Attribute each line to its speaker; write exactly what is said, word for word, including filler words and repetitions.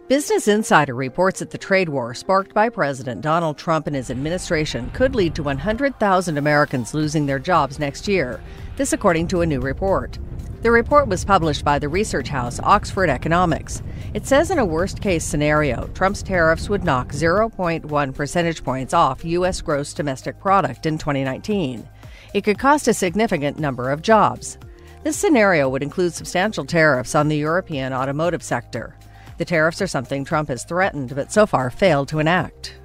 Speaker 1: Business Insider reports that the trade war sparked by President Donald Trump and his administration could lead to one hundred thousand Americans losing their jobs next year. This according to a new report. The report was published by the research house Oxford Economics. It says in a worst-case scenario, Trump's tariffs would knock zero point one percentage points off U S gross domestic product in twenty nineteen. It could cost a significant number of jobs. This scenario would include substantial tariffs on the European automotive sector. The tariffs are something Trump has threatened but so far failed to enact.